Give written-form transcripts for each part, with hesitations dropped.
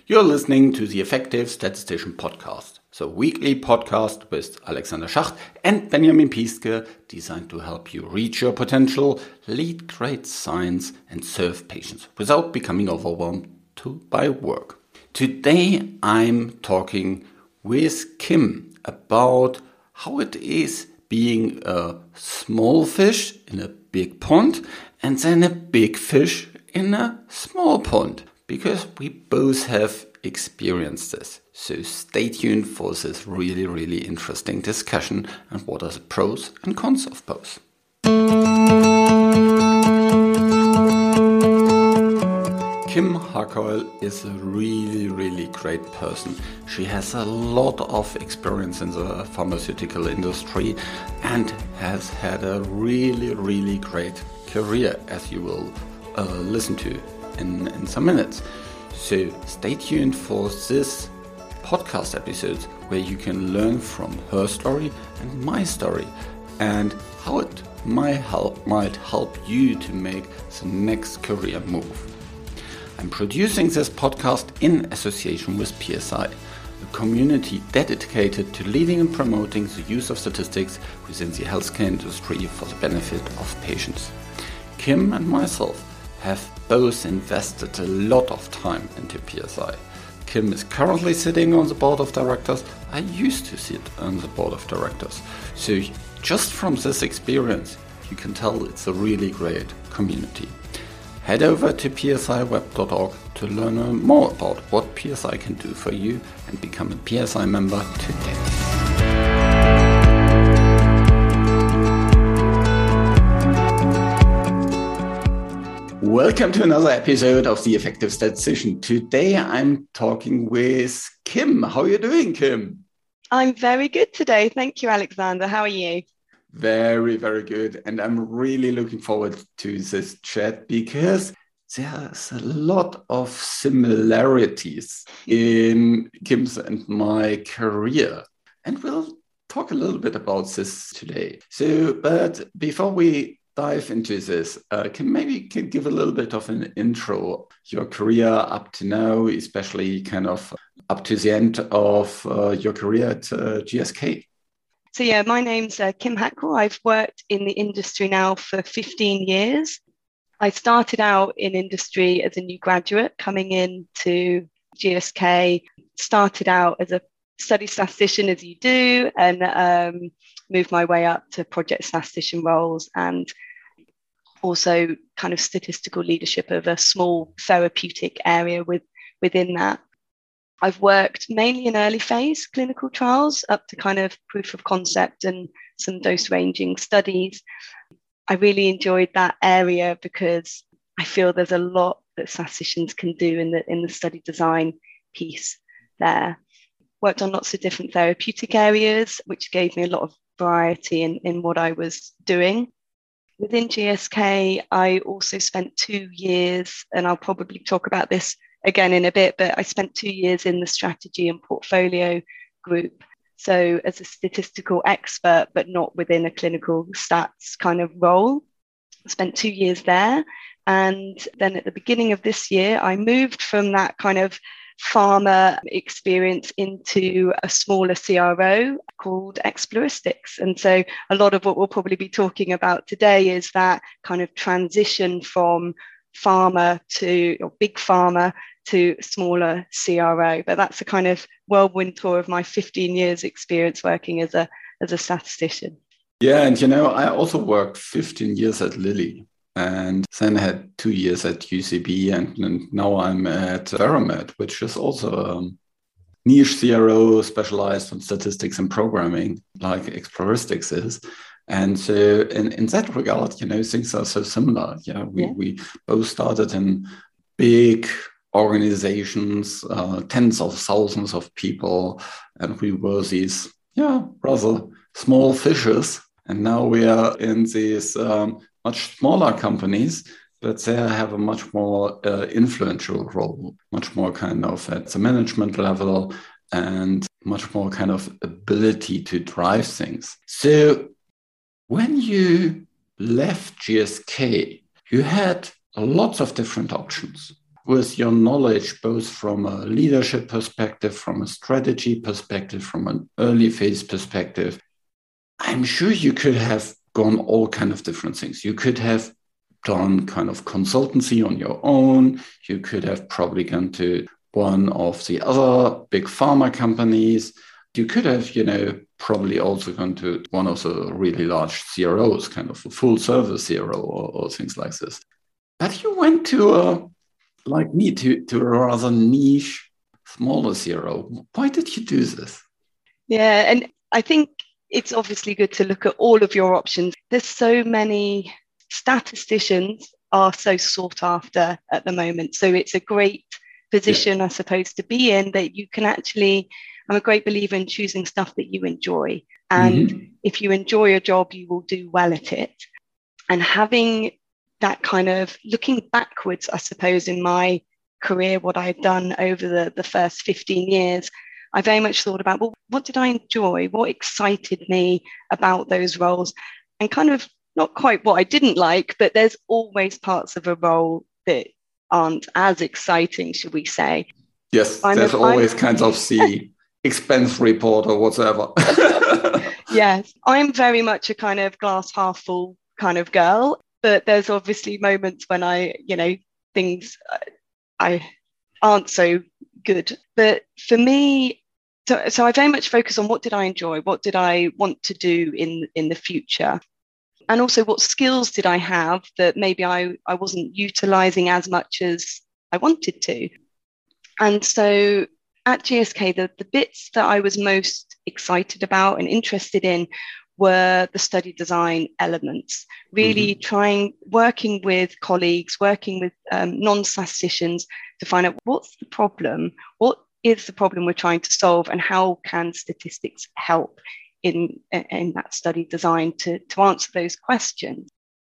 You're listening to the Effective Statistician Podcast, the weekly podcast with Alexander Schacht and Benjamin Piske, designed to help you reach your potential, lead great science, and serve patients without becoming overwhelmed by work. Today I'm talking with Kim about how it is being a small fish in a big pond and then a big fish in a small pond, because we both have experienced this. So stay tuned for this really interesting discussion and what are the pros and cons of both. Kim Harcoil is a really great person. She has a lot of experience in the pharmaceutical industry and has had a really great career, as you will listen to in some minutes. So stay tuned for this podcast episode where you can learn from her story and my story and how it might help you to make the next career move. I'm producing this podcast in association with PSI, a community dedicated to leading and promoting the use of statistics within the healthcare industry for the benefit of patients. Kim and myself have both invested a lot of time into PSI. Kim is currently sitting on the board of directors. I used to sit on the board of directors. So just from this experience, you can tell it's a really great community. Head over to psiweb.org to learn more about what PSI can do for you and become a PSI member today. Welcome to another episode of The Effective Statistician. Today I'm talking with Kim. How are you doing, Kim? I'm very good today. Thank you, Alexander. How are you? Very good. And I'm really looking forward to this chat because there's a lot of similarities in Kim's and my career. And we'll talk a little bit about this today. But before we dive into this, can give a little bit of an intro, your career up to now, especially kind of up to the end of your career at GSK. So my name's Kim Harcoil. I've worked in the industry now for 15 years. I started out in industry as a new graduate coming into GSK, started out as a study statistician as you do, and moved my way up to project statistician roles and also kind of statistical leadership of a small therapeutic area within that. I've worked mainly in early phase clinical trials up to kind of proof of concept and some dose ranging studies. I really enjoyed that area because I feel there's a lot that statisticians can do in the study design piece there. Worked on lots of different therapeutic areas, which gave me a lot of variety in what I was doing. Within GSK, I also spent 2 years, and I'll probably talk about this again in a bit, but I spent 2 years in the strategy and portfolio group. So as a statistical expert, but not within a clinical stats kind of role. I spent 2 years there. And then at the beginning of this year, I moved from that kind of pharma experience into a smaller CRO called Exploristics. And so a lot of what we'll probably be talking about today is that kind of transition from pharma or big pharma to smaller CRO. But that's a kind of whirlwind tour of my 15 years experience working as a statistician. Yeah, and I also worked 15 years at Lilly and then had 2 years at UCB and now I'm at Veramed, which is also a niche CRO specialized on statistics and programming like Exploristics is. And so in that regard, things are so similar. We both started in big organizations, tens of thousands of people, and we were these, rather small fishes. And now we are in these much smaller companies, but they have a much more influential role, much more kind of at the management level and much more kind of ability to drive things. So when you left GSK, you had lots of different options. with your knowledge, both from a leadership perspective, from a strategy perspective, from an early phase perspective, I'm sure you could have gone all kind of different things. You could have done kind of consultancy on your own. You could have probably gone to one of the other big pharma companies. You could have, probably also gone to one of the really large CROs, kind of a full service CRO or things like this. But you went to like me, to a rather niche, smaller CRO. Why did you do this? Yeah, and I think it's obviously good to look at all of your options. There's so many statisticians are so sought after at the moment. So it's a great position, I suppose, to be in, that you can actually, I'm a great believer in choosing stuff that you enjoy. And if you enjoy a job, you will do well at it. And having that kind of looking backwards, I suppose, in my career, what I've done over the first 15 years, I very much thought about, well, what did I enjoy? What excited me about those roles? And kind of not quite what I didn't like, but there's always parts of a role that aren't as exciting, should we say. Yes, there's always kinds of the expense report or whatever. Yes, I'm very much a kind of glass half full kind of girl, but there's obviously moments when things I aren't so good. But for me, so I very much focus on what did I enjoy? What did I want to do in the future? And also what skills did I have that maybe I wasn't utilizing as much as I wanted to? And so at GSK, the bits that I was most excited about and interested in were the study design elements, really working with colleagues, working with non-statisticians to find out what's the problem, what is the problem we're trying to solve, and how can statistics help in that study design to answer those questions.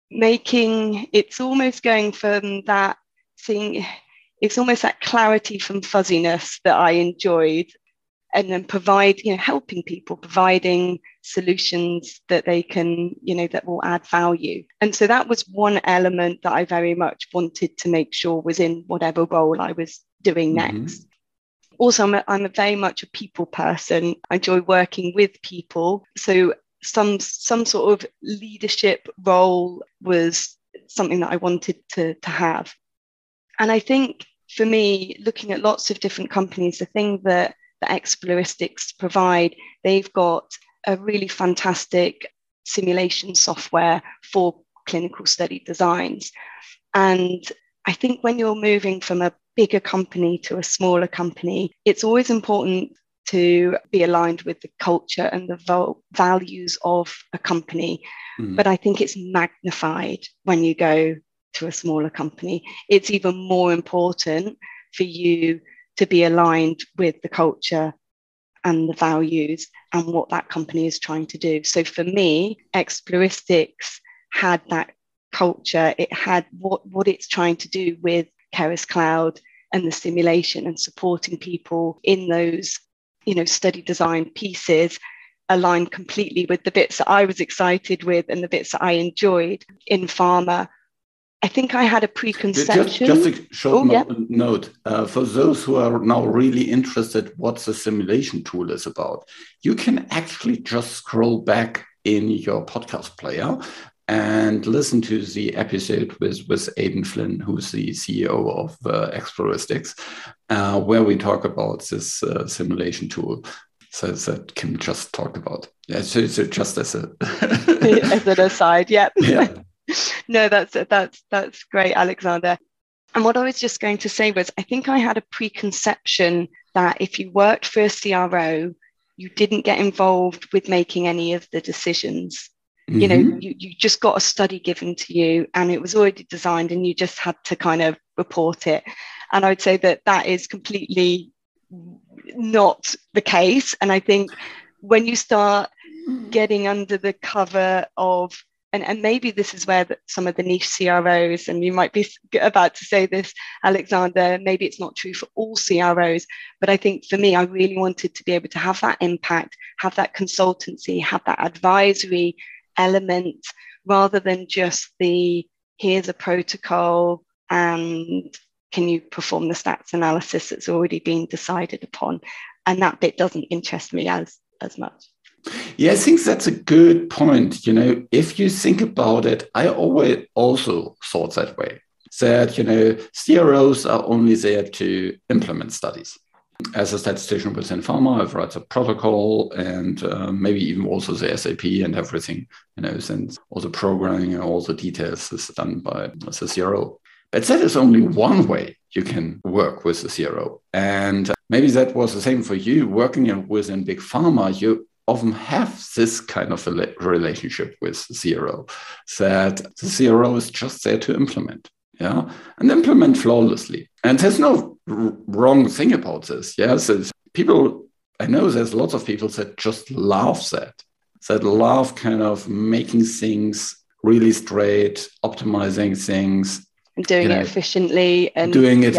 It's almost going from that thing, it's almost that clarity from fuzziness that I enjoyed, and then helping people, providing solutions that they can, that will add value. And so that was one element that I very much wanted to make sure was in whatever role I was doing next. Also, I'm very much a people person. I enjoy working with people. So some sort of leadership role was something that I wanted to have. And I think for me, looking at lots of different companies, the thing that Exploristics provide, they've got a really fantastic simulation software for clinical study designs. And I think when you're moving from a bigger company to a smaller company, it's always important to be aligned with the culture and the values of a company. But I think it's magnified when you go to a smaller company. It's even more important for you to be aligned with the culture and the values and what that company is trying to do. So for me, Exploristics had that culture. It had what it's trying to do with Keras Cloud and the simulation and supporting people in those, study design pieces, aligned completely with the bits that I was excited with and the bits that I enjoyed in pharma. I think I had a preconception. Just a short note. For those who are now really interested what the simulation tool is about, you can actually just scroll back in your podcast player and listen to the episode with Aidan Flynn, who's the CEO of Exploristics, where we talk about this simulation tool. So that Kim just talked about. Yeah, so just as an aside, yeah. No, that's great, Alexander. And what I was just going to say was, I think I had a preconception that if you worked for a CRO, you didn't get involved with making any of the decisions. You just got a study given to you and it was already designed and you just had to kind of report it. And I would say that is completely not the case. And I think when you start getting under the cover of, and maybe this is where some of the niche CROs, and you might be about to say this, Alexander, maybe it's not true for all CROs, but I think for me, I really wanted to be able to have that impact, have that consultancy, have that advisory element, rather than just here's a protocol and can you perform the stats analysis that's already been decided upon? And that bit doesn't interest me as much. Yeah, I think that's a good point. If you think about it, I always also thought that way, that, CROs are only there to implement studies. As a statistician within pharma, I've read the protocol and maybe even also the SAP and everything, since all the programming and all the details is done by the CRO. But that is only one way you can work with the CRO. And maybe that was the same for you. Working within big pharma, you often have this kind of a relationship with the CRO, that the CRO is just there to implement. Yeah, and implement flawlessly. And there's no wrong thing about this. Yeah, so I know there's lots of people that just love that love kind of making things really straight, optimizing things. And doing it efficiently. And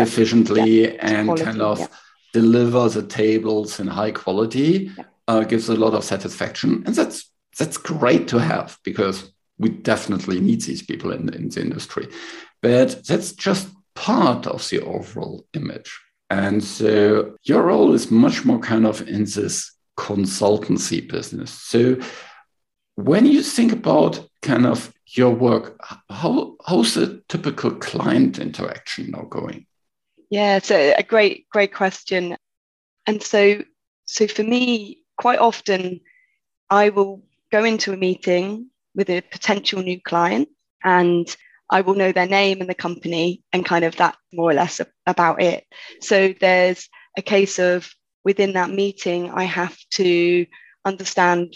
quality, kind of deliver the tables in high quality, gives a lot of satisfaction. And that's great to have, because we definitely need these people in the industry. But that's just part of the overall image. And so your role is much more kind of in this consultancy business. So when you think about kind of your work, how's the typical client interaction now going? Yeah, it's a great question. And so for me, quite often I will go into a meeting with a potential new client, and I will know their name and the company, and kind of that more or less about it. So there's a case of within that meeting, I have to understand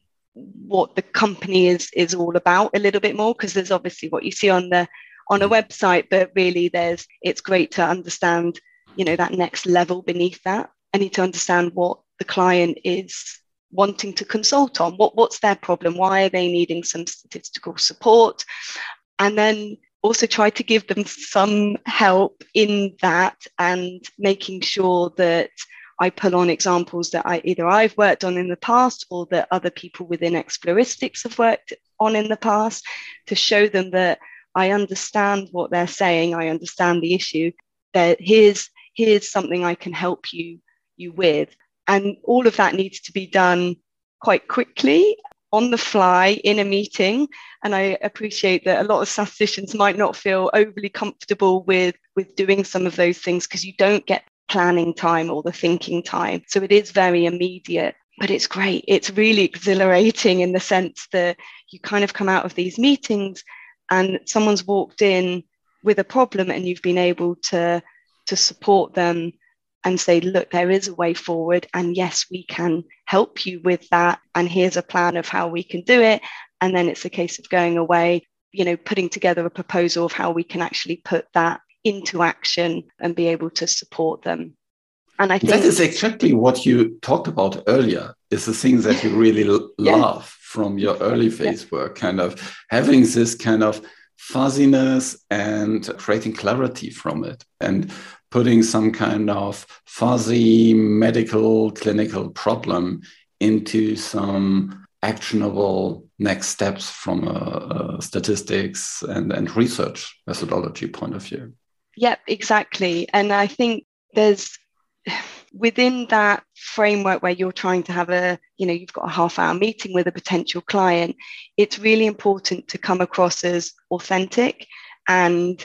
what the company is all about a little bit more, because there's obviously what you see on a website, but really it's great to understand, that next level beneath that. I need to understand what the client is wanting to consult on, what's their problem, why are they needing some statistical support, and then also try to give them some help in that, and making sure that I pull on examples that I've worked on in the past, or that other people within Exploristics have worked on in the past, to show them that I understand what they're saying, I understand the issue, that here's something I can help you with. And all of that needs to be done quite quickly, on the fly, in a meeting. And I appreciate that a lot of statisticians might not feel overly comfortable with doing some of those things, because you don't get planning time or the thinking time. So it is very immediate, but it's great. It's really exhilarating in the sense that you kind of come out of these meetings and someone's walked in with a problem, and you've been able to support them and say, look, there is a way forward, and yes, we can help you with that, and here's a plan of how we can do it. And then it's a case of going away, putting together a proposal of how we can actually put that into action and be able to support them. And I think that is exactly what you talked about earlier, is the things that you really love from your early phase work, kind of having this kind of fuzziness and creating clarity from it, and putting some kind of fuzzy medical clinical problem into some actionable next steps from a statistics and research methodology point of view. Yep, exactly. And I think there's, within that framework where you're trying to have you've got a half-hour meeting with a potential client, it's really important to come across as authentic and,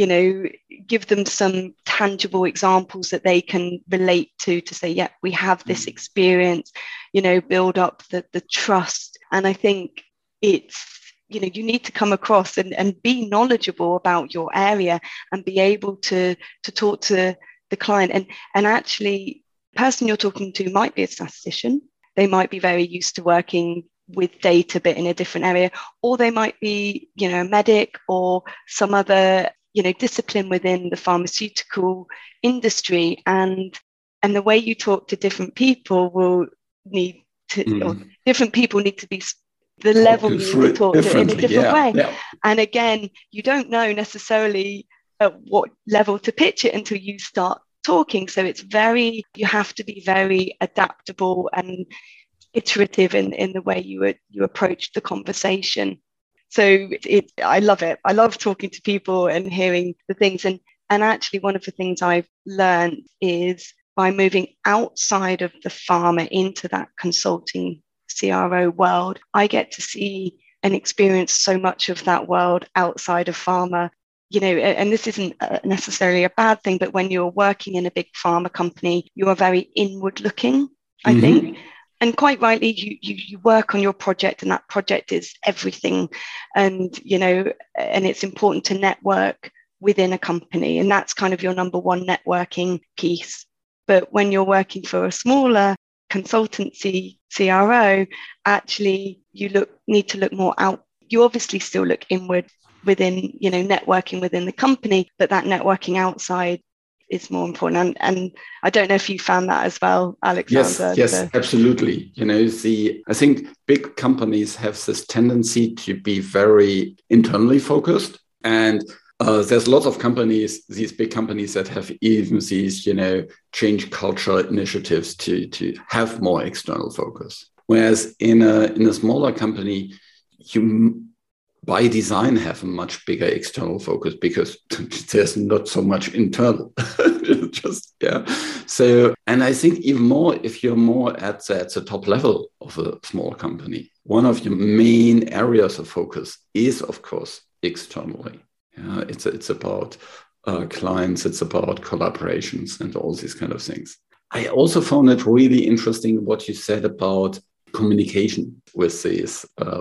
give them some tangible examples that they can relate to say, yeah, we have this experience, build up the trust. And I think it's, you need to come across and be knowledgeable about your area and be able to talk to the client. And actually, the person you're talking to might be a statistician. They might be very used to working with data, but in a different area, or they might be, a medic or some other, discipline within the pharmaceutical industry. And the way you talk to different people will need to, or different people need to be the level you need to talk to in a different way. Yeah. And again, you don't know necessarily at what level to pitch it until you start talking. So you have to be very adaptable and iterative in the way you approach the conversation. So I love it. I love talking to people and hearing the things. And And actually, one of the things I've learned is by moving outside of the pharma into that consulting CRO world, I get to see and experience so much of that world outside of pharma. And this isn't necessarily a bad thing, but when you're working in a big pharma company, you are very inward looking, I think. And quite rightly, you work on your project, and that project is everything. And, and it's important to network within a company. And that's kind of your number one networking piece. But when you're working for a smaller consultancy CRO, actually, you need to look more out. You obviously still look inward within, networking within the company, but that networking outside is more important. And I don't know if you found that as well, Alexander. Yes, absolutely. I think big companies have this tendency to be very internally focused. And there's lots of companies, these big companies that have even these, change culture initiatives to have more external focus. Whereas in a smaller company, you by design have a much bigger external focus because there's not so much internal. So, and I think even more, if you're more at the top level of a small company, one of your main areas of focus is, of course, externally. It's about clients, it's about collaborations and all these kind of things. I also found it really interesting what you said about communication with these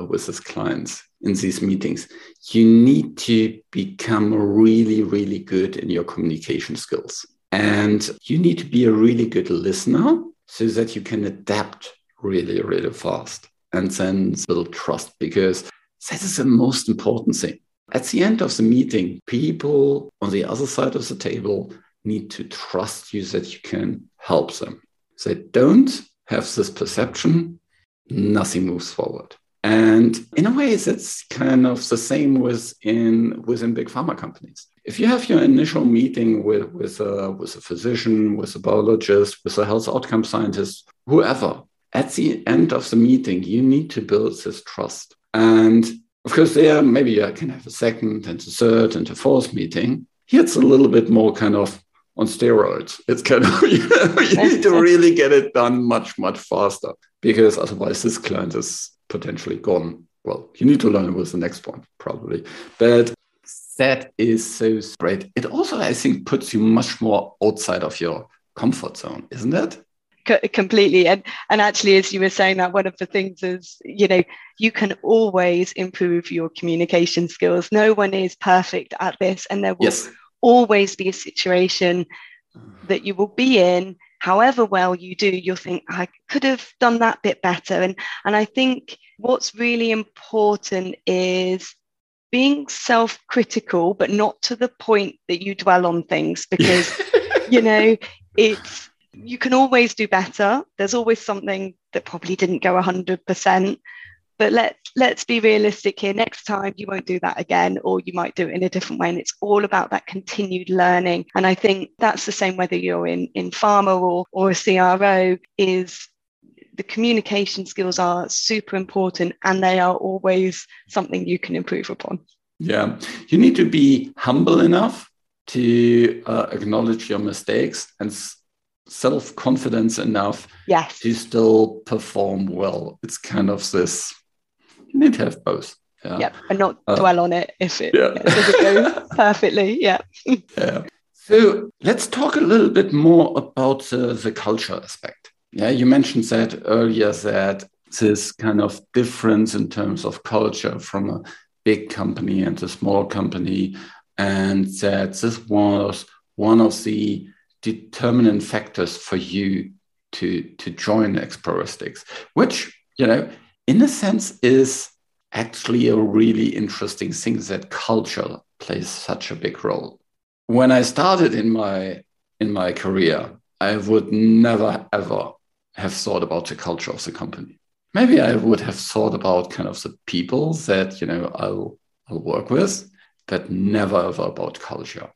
clients in these meetings. You need to become really, really good in your communication skills. And you need to be a really good listener so that you can adapt really, really fast and then build trust, because that is the most important thing. At the end of the meeting, people on the other side of the table need to trust you that you can help them. If they don't have this perception, nothing moves forward. And in a way, that's kind of the same within big pharma companies. If you have your initial meeting with a physician, with a biologist, with a health outcome scientist, whoever, at the end of the meeting, you need to build this trust. And of course, there maybe you can have a second and a third and a fourth meeting. Here it's a little bit more kind of on steroids. It's kind of, you need to really get it done much, much faster, because otherwise this client is potentially gone. Well, you need to learn with the next one, probably. But that is so great. It also, I think, puts you much more outside of your comfort zone, isn't it? Completely. And actually, as you were saying that, one of the things is, you can always improve your communication skills. No one is perfect at this. And there will always be a situation that you will be in. However well you do, you'll think, I could have done that bit better. And I think what's really important is being self-critical, but not to the point that you dwell on things, because, you can always do better. There's always something that probably didn't go 100%. But let's be realistic here. Next time you won't do that again, or you might do it in a different way. And it's all about that continued learning. And I think that's the same whether you're in pharma or a CRO, is the communication skills are super important, and they are always something you can improve upon. Yeah, you need to be humble enough to acknowledge your mistakes and self-confidence enough to still perform well. It's kind of this, you need to have both. Yeah, and not dwell on it if it doesn't go perfectly. Yeah. So let's talk a little bit more about the culture aspect. Yeah, you mentioned that earlier, that this kind of difference in terms of culture from a big company and a small company, and that this was one of the determinant factors for you to join Exploristics, which, in a sense is actually a really interesting thing, that culture plays such a big role. When I started in my career, I would never, ever have thought about the culture of the company. Maybe I would have thought about kind of the people that, I'll work with, but never ever about culture.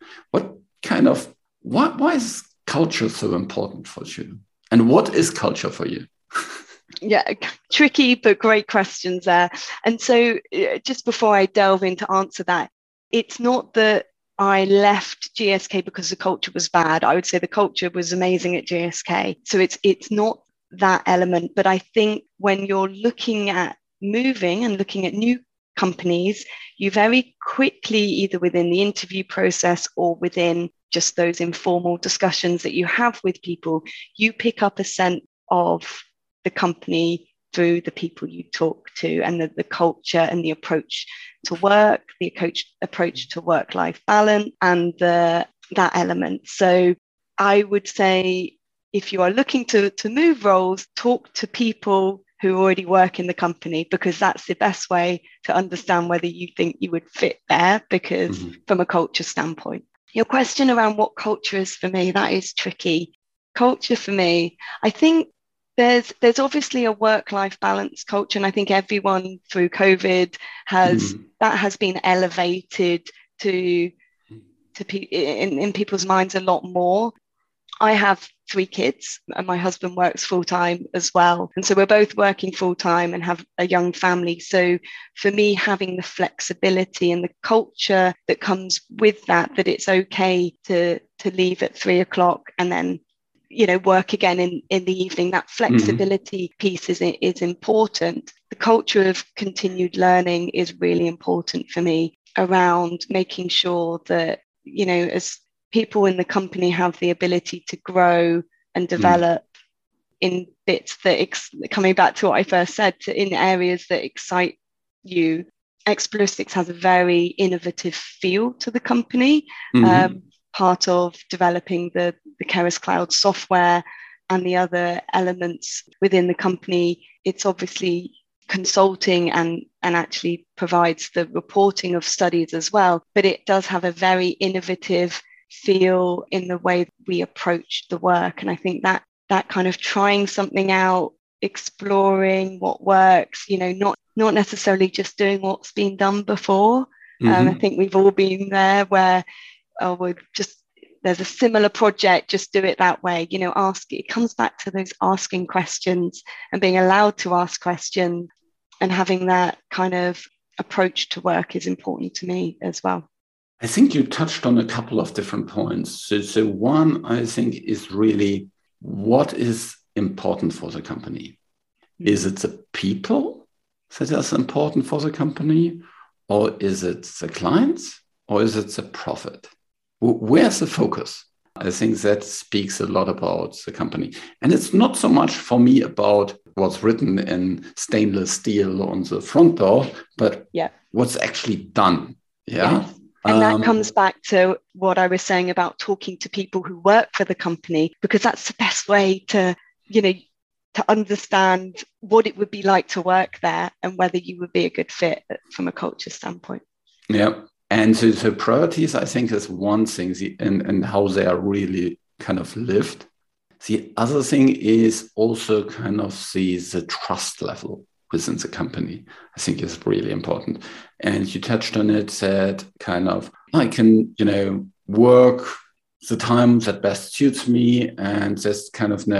Why is culture so important for you? And what is culture for you? Yeah, tricky, but great questions there. And so just before I delve in to answer that, it's not that I left GSK because the culture was bad. I would say the culture was amazing at GSK. So it's not that element. But I think when you're looking at moving and looking at new companies, you very quickly, either within the interview process or within just those informal discussions that you have with people, you pick up a sense of the company through the people you talk to and the culture and the approach to work, the approach to work-life balance and that element. So I would say if you are looking to move roles, talk to people who already work in the company, because that's the best way to understand whether you think you would fit there, because from a culture standpoint. Your question around what culture is for me, that is tricky. Culture for me, I think there's obviously a work-life balance culture, and I think everyone through COVID has been elevated to in people's minds a lot more. I have 3 kids and my husband works full-time as well. And so we're both working full-time and have a young family. So for me, having the flexibility and the culture that comes with that it's okay to leave at 3 o'clock and then, work again in the evening, that flexibility piece is important. The culture of continued learning is really important for me, around making sure that, as people in the company have the ability to grow and develop in bits that, coming back to what I first said, in areas that excite you. Exploristix has a very innovative feel to the company. Part of developing the Keras Cloud software and the other elements within the company, it's obviously consulting and actually provides the reporting of studies as well. But it does have a very innovative feel in the way we approach the work. And I think that kind of trying something out, exploring what works, not necessarily just doing what's been done before. I think we've all been there where there's a similar project, just do it that way. It comes back to those asking questions and being allowed to ask questions, and having that kind of approach to work is important to me as well. I think you touched on a couple of different points. So one, I think, is really what is important for the company. Is it the people that is important for the company, or is it the clients, or is it the profit? Where's the focus? I think that speaks a lot about the company. And it's not so much for me about what's written in stainless steel on the front door, but what's actually done. Yeah. Yes. And that comes back to what I was saying about talking to people who work for the company, because that's the best way to, to understand what it would be like to work there and whether you would be a good fit from a culture standpoint. Yeah. And so priorities, I think, is one thing, and how they are really kind of lived. The other thing is also kind of the trust level within the company, I think, is really important. And you touched on it, that kind of, I can, work the time that best suits me, and just kind of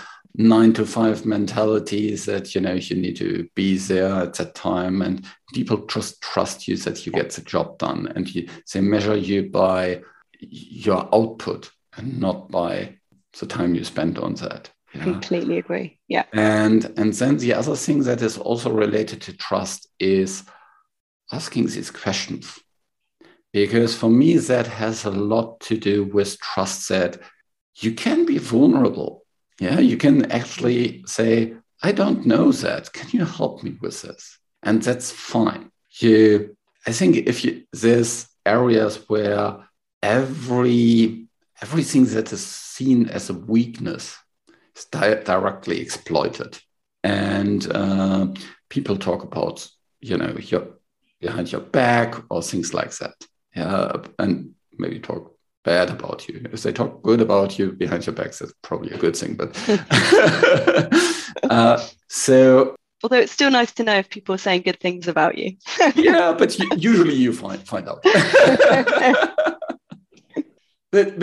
9 to 5 mentalities that, you need to be there at that time, and people just trust you that you get the job done, and they measure you by your output and not by the time you spend on that. Completely agree. Yeah. And then the other thing that is also related to trust is asking these questions. Because for me, that has a lot to do with trust, that you can be vulnerable. Yeah, you can actually say, I don't know that. Can you help me with this? And that's fine. I think there's areas where everything that is seen as a weakness is directly exploited. And people talk about, your behind your back or things like that. Yeah, and maybe talk bad about you. If they talk good about you behind your back, that's probably a good thing. But although it's still nice to know if people are saying good things about you. Yeah, but usually you find out. but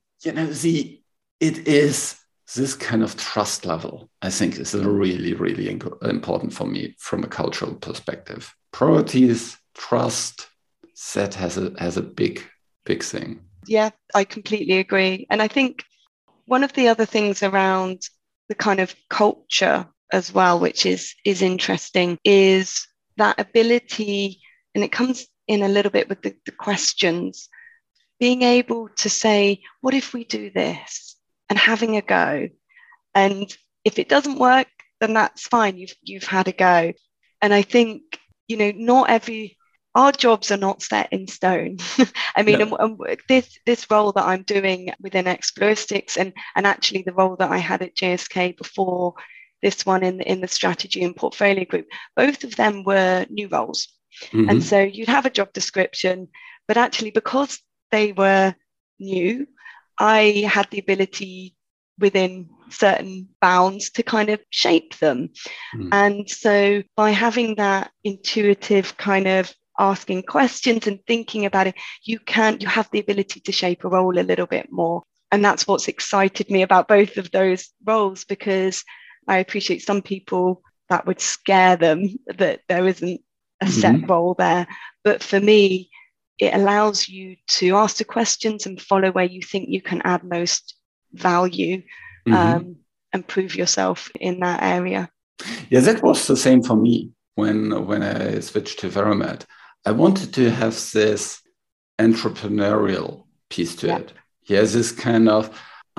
it is this kind of trust level, I think, is really, really important for me from a cultural perspective. Priorities, trust, that has a big big thing. Yeah, I completely agree. And I think one of the other things around the kind of culture as well, which is interesting, is that ability, and it comes in a little bit with the questions, being able to say, what if we do this? And having a go. And if it doesn't work, then that's fine. You've had a go. And I think, not our jobs are not set in stone. I mean, No. and this role that I'm doing within Exploristics, and actually the role that I had at GSK before this one in the strategy and portfolio group, both of them were new roles. Mm-hmm. And so you'd have a job description, but actually because they were new, I had the ability within certain bounds to kind of shape them. And so by having that intuitive kind of asking questions and thinking about it, you have the ability to shape a role a little bit more. And that's what's excited me about both of those roles, because I appreciate some people that would scare them that there isn't a set role there. But for me, it allows you to ask the questions and follow where you think you can add most value, and prove yourself in that area. Yeah, that was the same for me when I switched to Verimed. I wanted to have this entrepreneurial piece to it. Yeah, this kind of,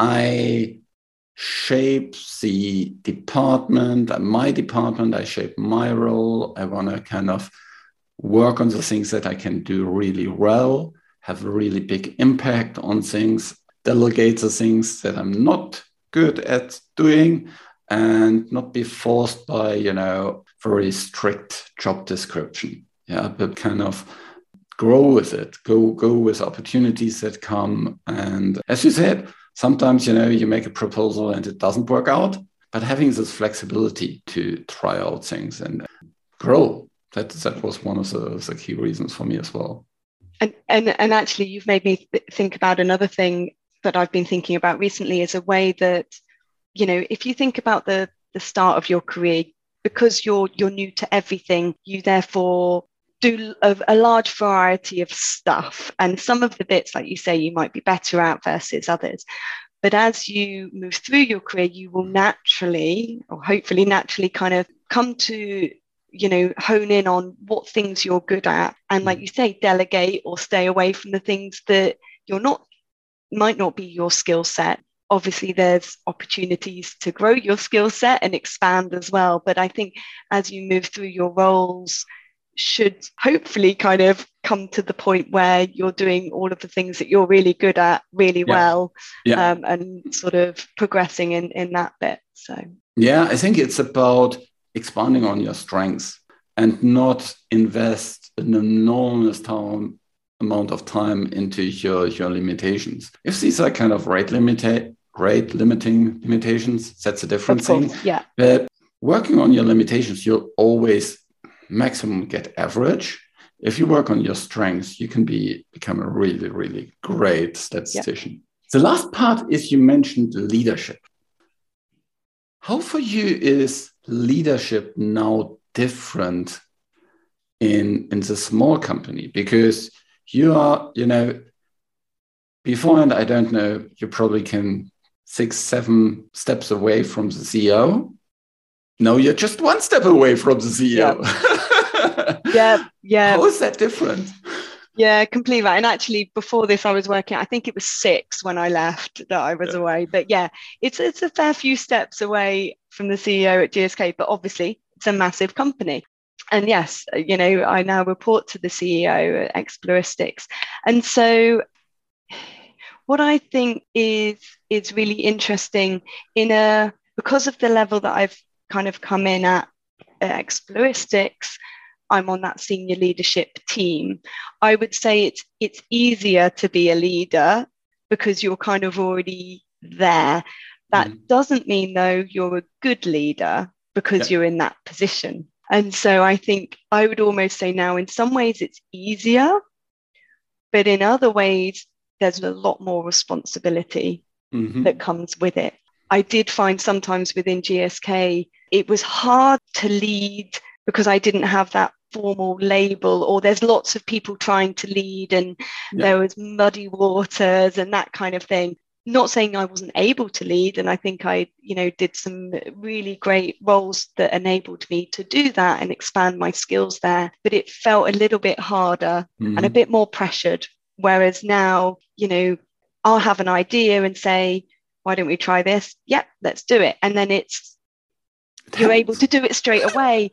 I shape the department, my department, I shape my role. I want to kind of work on the things that I can do really well, have a really big impact on things, delegate the things that I'm not good at doing, and not be forced by, very strict job description. Yeah, but kind of grow with it, go with opportunities that come. And as you said, sometimes, you make a proposal and it doesn't work out, but having this flexibility to try out things and grow, that was one of the key reasons for me as well. And actually, you've made me think about another thing that I've been thinking about recently, is a way that, if you think about the start of your career, because you're new to everything, you therefore do a large variety of stuff. And some of the bits, like you say, you might be better at versus others. But as you move through your career, you will naturally, or hopefully naturally, kind of come to, hone in on what things you're good at. And like you say, delegate or stay away from the things that might not be your skill set. Obviously, there's opportunities to grow your skill set and expand as well. But I think as you move through your roles, should hopefully kind of come to the point where you're doing all of the things that you're really good at really well, and sort of progressing in that bit. So yeah, I think it's about expanding on your strengths and not invest an enormous amount of time into your limitations. If these are kind of rate limiting limitations, that's a different thing. Yeah. But working on your limitations, you'll always maximum get average. If you work on your strengths, you can become a really, really great statistician. Yeah. The last part is, you mentioned leadership. How for you is leadership now different in the small company? Because you are, beforehand, I don't know, you probably can 6-7 steps away from the CEO. No, you're just one step away from the CEO. Yeah. How is that different? Yeah, completely right. And actually, before this, I was working, I think it was 6 when I left that I was away. But yeah, it's a fair few steps away from the CEO at GSK, but obviously it's a massive company. And yes, I now report to the CEO at Exploristics. And so what I think is really interesting because of the level that I've kind of come in at Exploristics, I'm on that senior leadership team. I would say it's easier to be a leader because you're kind of already there. That doesn't mean, though, you're a good leader because you're in that position. And so I think I would almost say now, in some ways, it's easier, but in other ways, there's a lot more responsibility that comes with it. I did find sometimes within GSK, it was hard to lead because I didn't have that formal label, or there's lots of people trying to lead and there was muddy waters and that kind of thing. Not saying I wasn't able to lead, and I think I, did some really great roles that enabled me to do that and expand my skills there, but it felt a little bit harder and a bit more pressured. Whereas now, I'll have an idea and say, why don't we try this? Yep, let's do it. And then you're able to do it straight away.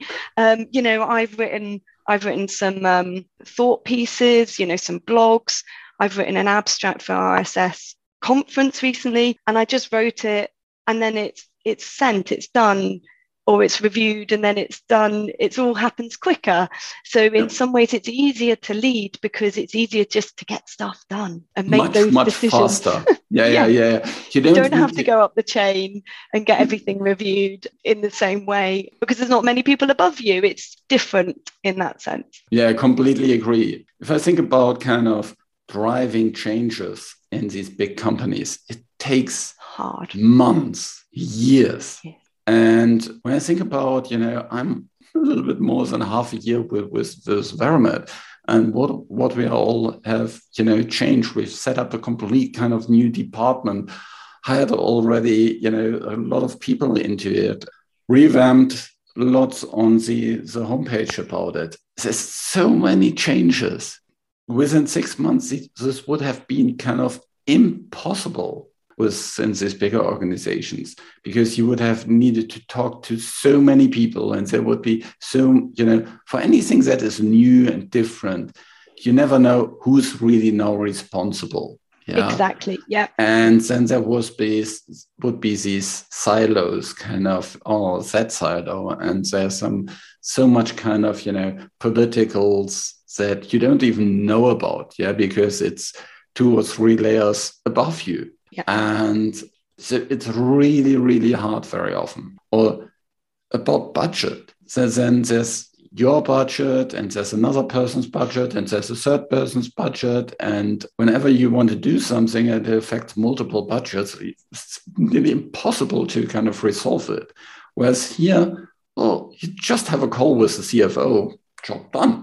I've written some thought pieces, some blogs. I've written an abstract for RSS conference recently, and I just wrote it, and then it's sent, it's done, or it's reviewed, and then it's done. It all happens quicker. So in some ways it's easier to lead because it's easier just to get stuff done and make those decisions faster. Yeah. You don't have to go up the chain and get everything reviewed in the same way because there's not many people above you. It's different in that sense. Yeah, I completely agree. If I think about kind of driving changes in these big companies, it takes months, years. Yeah. And when I think about, I'm a little bit more than half a year with this Veramed, and what we all have, changed. We've set up a complete kind of new department, hired already, a lot of people into it, revamped lots on the homepage about it. There's so many changes. Within 6 months, this would have been kind of impossible within these bigger organizations, because you would have needed to talk to so many people, and there would be so, for anything that is new and different, you never know who's really now responsible. Yeah, exactly. Yeah. And then there would be these silos, kind of, that silo, and there's so much kind of, politicals that you don't even know about, because it's 2 or 3 layers above you. Yeah. And so it's really, really hard very often. Or about budget. So then there's your budget, and there's another person's budget, and there's a third person's budget. And whenever you want to do something and it affects multiple budgets, it's nearly impossible to kind of resolve it. Whereas here, you just have a call with the CFO, job done.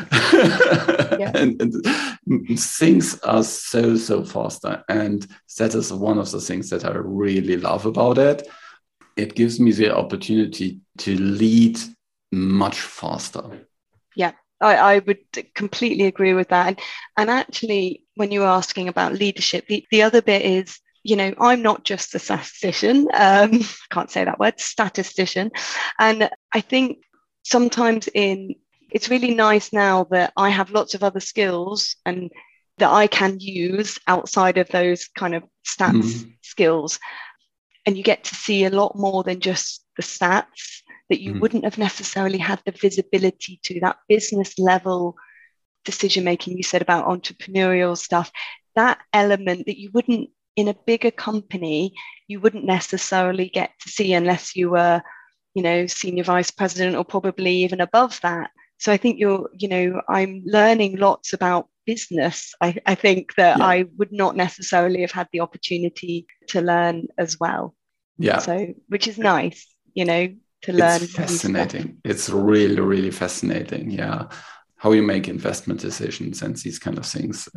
and things are so faster, and that is one of the things that I really love about it. It gives me the opportunity to lead much faster. Yeah, I would completely agree with that. And actually, when you were asking about leadership, the other bit is, I'm not just a statistician. I can't say that word, statistician. And I think sometimes it's really nice now that I have lots of other skills and that I can use outside of those kind of stats skills. And you get to see a lot more than just the stats, that you wouldn't have necessarily had the visibility to, that business level decision-making you said about entrepreneurial stuff, that element that you wouldn't, in a bigger company, you wouldn't necessarily get to see unless you were, senior vice president or probably even above that. So I think I'm learning lots about business. I think that I would not necessarily have had the opportunity to learn as well. Yeah. So, which is nice, to learn. It's fascinating. It's really, really fascinating. Yeah. How you make investment decisions and these kind of things.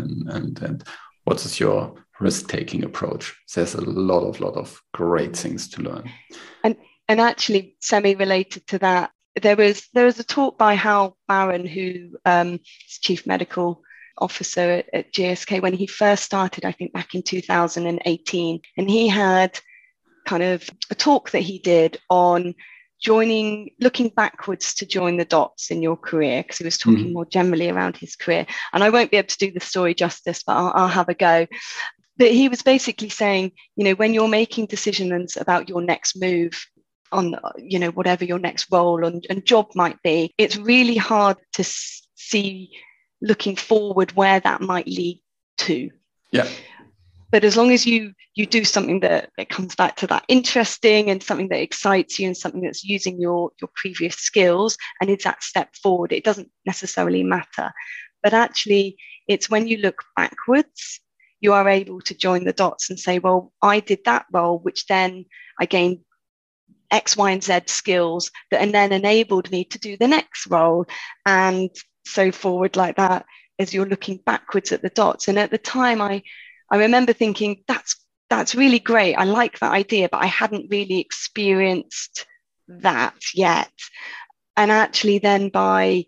And what is your risk-taking approach? There's a lot of great things to learn. And actually, semi-related to that, there was a talk by Hal Barron, who is Chief Medical Officer at GSK, when he first started, I think back in 2018. And he had kind of a talk that he did on looking backwards to join the dots in your career, because he was talking more generally around his career. And I won't be able to do the story justice, but I'll have a go. But he was basically saying, when you're making decisions about your next move, on whatever your next role and job might be, it's really hard to see looking forward where that might lead to. Yeah. But as long as you do something that comes back to that interesting and something that excites you and something that's using your previous skills and is that step forward, it doesn't necessarily matter. But actually, it's when you look backwards, you are able to join the dots and say, well, I did that role, which then I gained X, Y, and Z skills that then enabled me to do the next role, and so forward like that as you're looking backwards at the dots. And at the time, I remember thinking, that's really great. I like that idea, but I hadn't really experienced that yet. And actually then I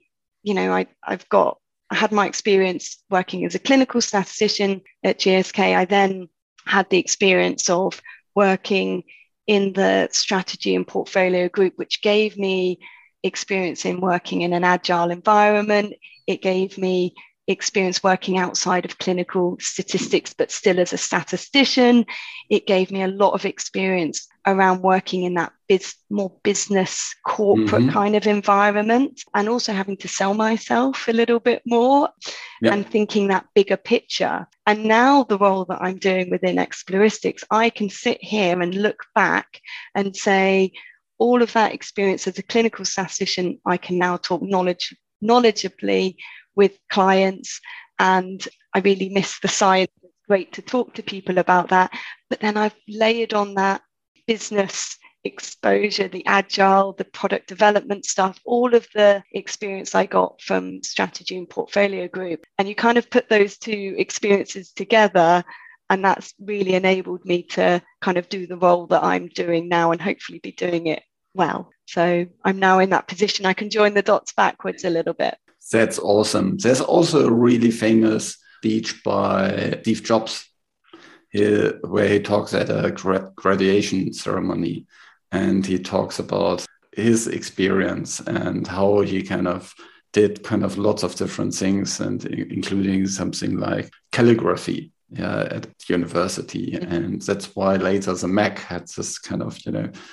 had my experience working as a clinical statistician at GSK. I then had the experience of working in the strategy and portfolio group, which gave me experience in working in an agile environment. It gave me experience working outside of clinical statistics, but still as a statistician. It gave me a lot of experience around working in that more business corporate kind of environment, and also having to sell myself a little bit more and thinking that bigger picture. And now the role that I'm doing within Exploristics, I can sit here and look back and say, all of that experience as a clinical statistician, I can now talk knowledgeably with clients, and I really miss the science. It's great to talk to people about that. But then I've layered on that business exposure, the agile, the product development stuff, all of the experience I got from strategy and portfolio group. And you kind of put those two experiences together, and that's really enabled me to kind of do the role that I'm doing now and hopefully be doing it well. So I'm now in that position. I can join the dots backwards a little bit. That's awesome. There's also a really famous speech by Steve Jobs where he talks at a graduation ceremony, and he talks about his experience and how he kind of did kind of lots of different things, and including something like calligraphy at university. And that's why later the Mac had this kind of,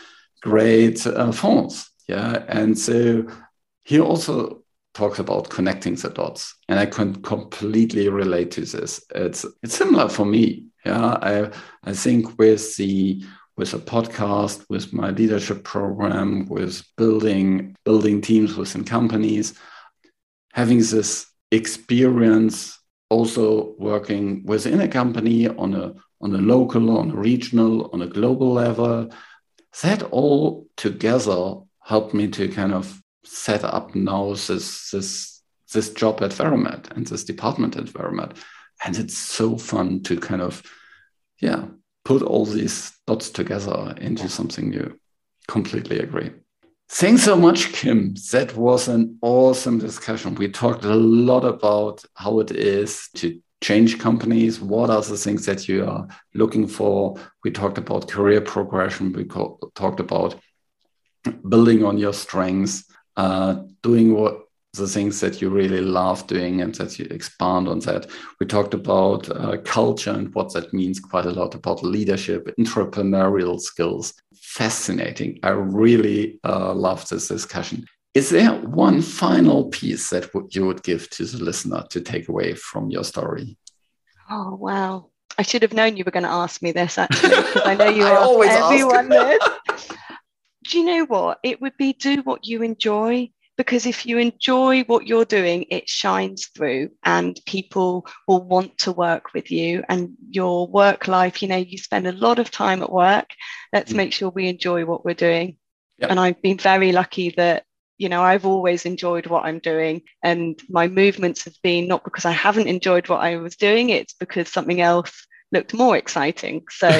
great fonts. And so he also talks about connecting the dots, and I can completely relate to this. It's similar for me. I think with a podcast, with my leadership program, with building teams within companies, having this experience also working within a company on a local, on a regional, on a global level, that all together helped me to kind of set up now this job at Verimed and this department at Verimed. And it's so fun to kind of, put all these dots together into something new. Completely agree. Thanks so much, Kim. That was an awesome discussion. We talked a lot about how it is to change companies. What are the things that you are looking for? We talked about career progression. We talked about building on your strengths, doing the things that you really love doing and that you expand on that. We talked about culture and what that means, quite a lot about leadership, entrepreneurial skills. Fascinating. I really love this discussion. Is there one final piece that you would give to the listener to take away from your story? Oh, wow. I should have known you were going to ask me this, actually, because I know you ask everyone this. Do you know what? It would be do what you enjoy. Because if you enjoy what you're doing, it shines through and people will want to work with you, and your work life, you spend a lot of time at work. Let's make sure we enjoy what we're doing. Yep. And I've been very lucky that, I've always enjoyed what I'm doing, and my movements have been not because I haven't enjoyed what I was doing, it's because something else looked more exciting. So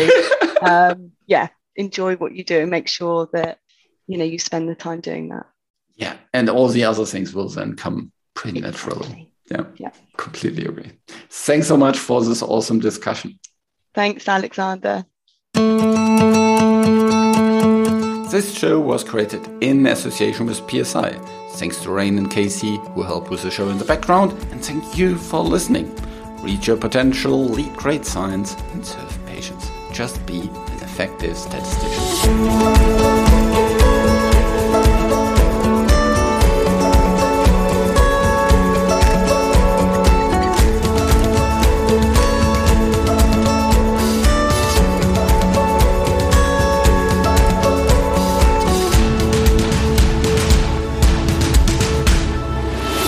enjoy what you do and make sure that, you spend the time doing that. Yeah, and all the other things will then come pretty naturally. Yeah, completely agree. Thanks so much for this awesome discussion. Thanks, Alexander. This show was created in association with PSI. Thanks to Rain and Casey, who help with the show in the background, and thank you for listening. Reach your potential, lead great science, and serve patients. Just be an effective statistician.